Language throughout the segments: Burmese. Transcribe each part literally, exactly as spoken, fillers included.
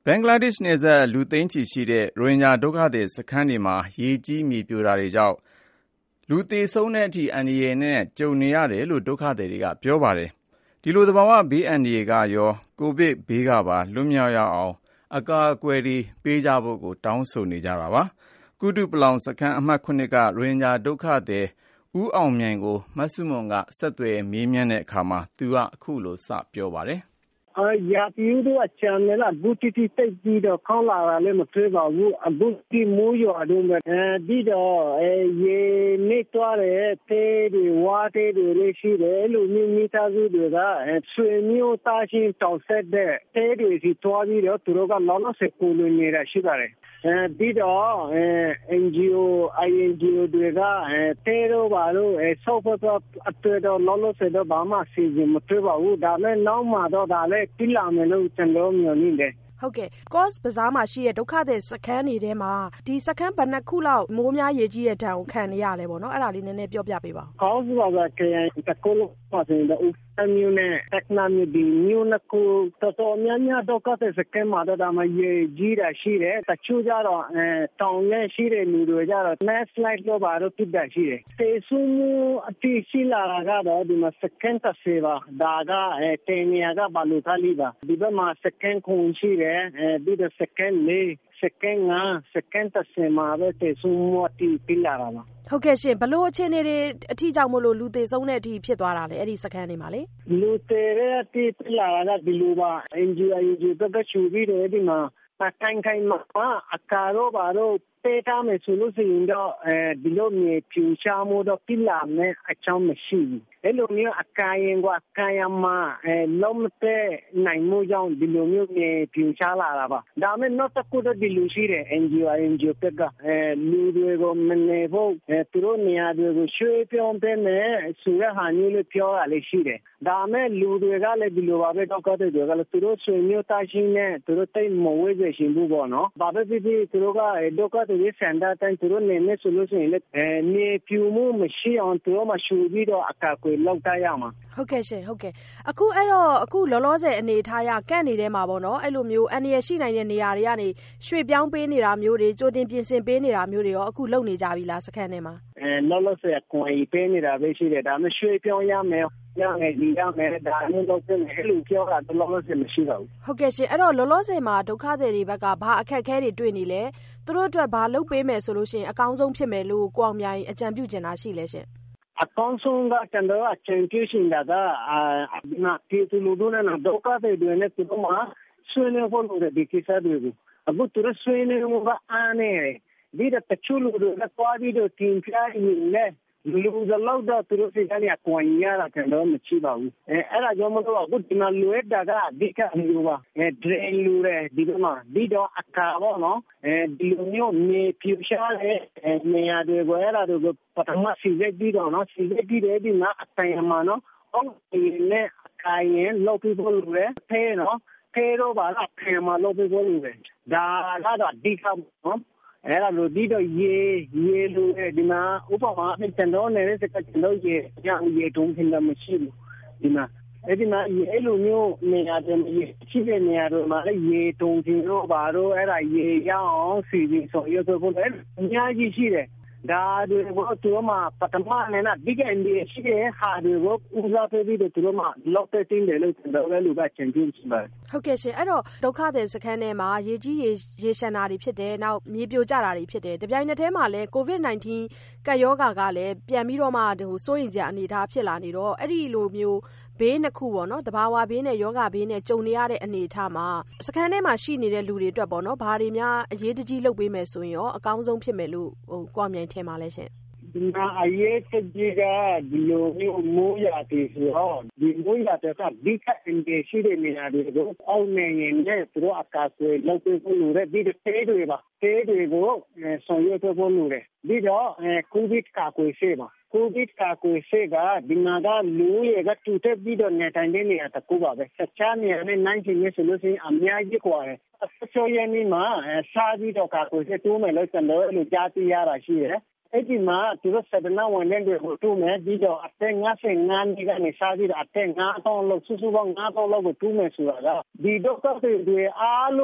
ဘင်္ဂလားဒေ့ရှ်နယ်စပ်လူသိန်းချီရှိတဲ့ရိုဟင်ဂျာဒုက္ခသည်စခန်းတွေမှာရေကြီးမြေပြိုတာတွေကြောင့်လူသေဆုံးတဲ့အထိအန္တရာယ်နဲ့ကြုံနေရတယ်လို့ဒုက္ခသည်တွေကပြောပါတယ်။ဒီလိုသဘာဝဘေးအန္တရာယ်ကရောကိုဗစ်ဘေးကပါလွတ်မြောက်ရအောင်အကာအကွယ်တွေပေးကြဖို့ကိုတောင်းဆိုနေကြတာပါ။ကုတုပလောင်စခန်းအမှတ် ခုနှစ်ကရိုဟင်ဂျာဒုက္ခသည်ဦးအောင်မြိုင်ကိုမဆုမွန်ကဆက်သွယ်မေးမြန်းတဲ့အခါမှာသူကအခုလိုစပြောပါတယ်။ရာသီဥတုအချမ်းနဲ့အခုတိတိတိတ်ပြီးတော့ခေါင်းလာတာလည်းမတွေ့ပါဘူးအခုဒီမိုးရွာတော့အဲဒီတော့ရေနေသွားတဲ့တဲတွေဝါတဲတွေလည်းရှိတယ်လူမျိုးမိသားစုတွေကဆွေမျိုးသားချင်းတောင်ဆက်တဲ့တဲတွေစီတွားပြီးတော့သူတို့ကလောလောဆယ်ကိုလိုနေတာရှိပါတယ်အဲဒီတော့ အန်ဂျီအို အိုင်အန်ဂျီအို တွေကတဲတော့ပါလို့ဆောက်ဖို့အတွေ့တော့လောလောဆယ်တော့ဘာမှစီစဉ်မတွေ့ပါဘူးဒါနဲ့နောက်မှတော့ဒါလည်းပြလာမယ်လို့ကျွန်တော်မျှော်လင့်တယ်ဟုတ်ကဲ့ကော့စ်ဘဇားမှာရှိတဲ့ဒုက္ခသည်စခန်းတွေထဲမှာဒီစခန်းဘယ်နှခုလောက်မိုးများရေကြီးတဲ့ဒဏ်ကိုခံနေရလဲပေါ့နော်အဲ့ဒါလေးနည်းနည်းပြောပြပေးပါဦးကော့စ်ဘဇားကရင်တကူလို့ပါဆိုရင်တော့အမျိုးနဲ့တက်နာမျိုးဒီမျိုးနှစ်ခုတော်တော်များများဒုက္ခသည်စခန်းမှာတော့ဒါမှရေကြီးတာရှိတယ်တချို့ကြတော့အဲတောင်နဲ့ရှိတဲ့လူတွေကြတော့ landslide လို့ပါတော့ဖြစ်တာရှိတယ်သေဆုံးမှုအတိရှိလာတာကတော့ဒီမှာစခန်းတစ်စေပါဒါကအဲတင်နေရကဘာလို့သားလိပါဒီဘက်မှာစခန်းခုန်ရှိတယ်အဲဒီတော့စကန်လေးစကန်ငါစကန်တဆင်မှာပဲတေဆုံမတီပြလာတာပါဟုတ်ကဲ့ရှင်ဘလို့အခြေအနေတွေအထီးကြောင့်မလို့လူသေးဆုံးတဲ့အထိဖြစ်သွားတာလေအဲ့ဒီစကန်တွေမှာလေလူသေးတဲ့အထိပြလာတာဒီလိုပါ အန်ဂျီအို အန်ဂျီအို တကချူပြီးတယ်ဒီမှာတိုင်ခိုင်မှာအကာရောပါတော့ပေးထားမယ်ဆိုလို့ရှိရင်တော့အဲဒီလိုမျိုးဖြူချမှုတော့ပြလာမယ်အချောင်းမရှိဘူးအဲ့လိုမျိုးအကာရင်ကအကာရမှာအဲလုံးမတဲ့နိုင်မှုကြောင့်ဒီလိုမျိုးဖြူချလာတာပါဒါမဲ့နောက်တစ်ခုတော့ဒီလိုရှိတယ် အန်ဂျီအို အန်ဂျီအို ကအဲလူတွေကိုမနေဖို့အဲသူတို့နေရာတွေကိုရွှေ့ပြောင်းပေးမယ်ဆိုတဲ့ဟာမျိုးလေးပြောရလေးရှိတယ်ဒါမဲ့လူတွေကလည်းဒီလိုပါပဲတော့ကတဲ့တွေကလည်းသူတို့ဆွေမျိုးသားချင်းနဲ့သူတို့တိတ်မဝေးစေရှင်ဘူးပေါ့နော်ဘာပဲဖြစ်ဖြစ်သူတို့ကဒုက္ခတွေဆန္ဒတိုင်းသူတို့နေနေဆိုလို့ရှိရင်လည်းအဲနေပြူမှုမရှိအောင်သူတို့မှရှူပြီးတော့အကာအကွယ်လောက်တရမှာဟုတ်ကဲ့ရှင်ဟုတ်ကဲ့အခုအဲ့တော့အခုလောလောဆယ်အနေထားရကန့်နေတဲ့မှာပေါ့နော်အဲ့လိုမျိုးအန္တရာယ်ရှိနိုင်တဲ့နေရာတွေကနေရွှေ့ပြောင်းပေးနေတာမျိုးတွေကြိုတင်ပြင်ဆင်ပေးနေတာမျိုးတွေရောအခုလုပ်နေကြပြီလားစခန်းထဲမှာအဲလောလောဆယ်ကိုယ်ပေးနေတာပဲရှိတယ်ဒါမှရွှေ့ပြောင်းရမယ်ရမယ်ဒီရမယ်ဒါမျိုးတော့ပြင်ဟဲ့လို့ပြောတာတော့လောလောဆယ်မရှိတော့ဘူးဟုတ်ကဲ့ရှင်အဲ့တော့လောလောဆယ်မှာဒုက္ခသည်တွေဘက်ကဘာအခက်အခဲတွေတွေ့နေလဲသူတို့အတွက်ဘာလုပ်ပေးမယ်ဆိုလို့ရှိရင်အကောင်းဆုံးဖြစ်မယ်လို့ကိုအောင်မြိုင်အကြံပြုချင်တာရှိလဲရှင်အကောင်းဆုံးကကျွန်တော်အချင်ပြုရှင်တာကအာနာတီတူလူတို့နဲ့ဒုက္ခသည်တွေနဲ့သူတို့မှာဆွေးနွေးဖို့လို့ဒီကိစ္စတွေကိုအခုသူတို့ဆွေးနွေးမှုကအားနေတယ်ဒီတဲ့တချို့လူတွေကသွားပြီးတော့တင်ပြနေလေလူတွေလောက်တော့သူတို့စိတ်ကနေအကွန်ရတာကျွန်တော်မရှိပါဘူးအဲအဲ့ဒါကြောင့်မလို့အခုဒီမှာလူရတာကအဓိကလူပါအဲဒရယ်လူတွေဒီမှာဒီတော့အကာပေါ့နော်အဲဒီလိုမျိုးမြေပြရှားတဲ့နေရာတွေကိုအဲ့ဒါတွေကိုပထမစီစစ်ပြီးတော့နော်စီစစ်ပြီးတဲ့ဒီမှာအတိုင်မှာနော်အော်ဒီနဲ့အကာရင်လောက်ပြီးဖို့လူတွေဖဲနော်ဖဲတော့ပါလားဖဲမှာလောက်ပြီးဖို့လူတွေဒါကတော့အဓိကနော်အဲ့ဒါလို့ဒီတော့ရေရေလူဒီမှာဥပမာအကျွန်တော်နေတဲ့စကကျွန်တော်ရေရရေတုံးခင်လည်းမရှိဘူးဒီမှာအဲ့ဒီမှာရေလိုမျိုးနေရာတွေရှိတဲ့နေရာတွေမှာလည်းရေတုံးခင်တော့ဘာလို့အဲ့ဒါရေရအောင်စီပြီးဆိုရဆိုဖို့လည်းအများကြီးရှိတယ်ဒါတွေကိုသူတို့မှပထမနဲ့นะဒီကနေရှိတဲ့ဟာတွေကိုဦးစားပေးပြီးတော့သူတို့မှလောက်တဲ့တင်းတယ်လို့ကျွန်တော်လည်းလူကချင်ပြရှိပါတယ်ဟုတ်ကဲ့ရှင်အဲ့တော့ဒုက္ခသည်စခန်းထဲမှာရေကြီးရေရေရှမ်းတာတွေဖြစ်တယ်နောက်မြေပြိုကျတာတွေဖြစ်တယ်တပြိုင်နက်တည်းမှာလည်း ကိုဗစ် ၁၉ ကပ်ရောဂါကလည်းပြန်ပြီးတော့မှဟိုစိုးရိမ်စရာအနေအထားဖြစ်လာနေတော့အဲ့ဒီလိုမျိုးဘေးနှစ်ခုပေါ့နော်တဘာဝဘေးနဲ့ယောဂဘေးနဲ့ကြုံနေရတဲ့အနေအထားမှာစခန်းထဲမှာရှိနေတဲ့လူတွေအတွက်ပေါ့နော်ဘာတွေများအရေးတကြီးလုပ်ပေးမယ်ဆိုရင်ရောအကောင်းဆုံးဖြစ်မယ်လို့ဟိုကိုအောင်မြိုင်ထင်ပါလဲရှင်ဒီမှာအရေးတကြီးကဒီလိုမျိုးမိုးရတဲ့ဆိုတော့ဒီမိုးရတဲ့ကဒီကအင်ဒီရှိတဲ့နေရာတွေကိုအောက်နေရင်လည်းသူတို့အကာအကွယ်လုပ်ပေးဖို့လိုတယ်ဒီတေးတွေပါတေးတွေကိုဆောင်ရွက်ဖို့လိုတယ်ဒီတော့ကိုဗစ်ကာကွယ်ဆေးပါကိုဗစ်ကာကွယ်ဆေးကဒီမှာကလူရကတူတက်ပြီးတော့နေတိုင်းတဲ့နေရာတကူပါပဲဆက်ချာနေရာနဲ့နိုင်ချင်ရဆိုလို့ရှိရင်အများကြီးกว่าတယ်အစိုးရနေမှာစားပြီးတော့ကာကွယ်ဆေးတိုးမယ်လို့ကျွန်တော်တို့ကြားသိရတာရှိတယ်အဲ့ဒီမှာသူတို့စဒနာဝန်ထမ်းတွေကိုတူမယ်ဒီတော့အသက်၅၅နှစ်ကနေစားပြီးတော့အသက်၅တောင်းလောက်စုစုပေါင်း၅တောင်းလောက်ကိုတူမယ်ဆိုတာကဒီဒုက္ခတွေအားလုံး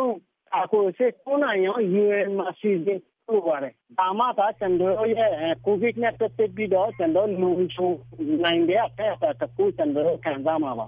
အခုစစ်ကိုနိုင်ရော ယူအန် မှာစီစဉ်လို့ပါတယ်ဒါမှသာကျွန်တော်ရဲ့ကိုဗစ်နဲ့ပတ်သက်ပြီးတော့ကျွန်တော်လုံခြုံနိုင်တဲ့အဖက်အဖက်ကိုကျွန်တော်ခံစားမှာပါ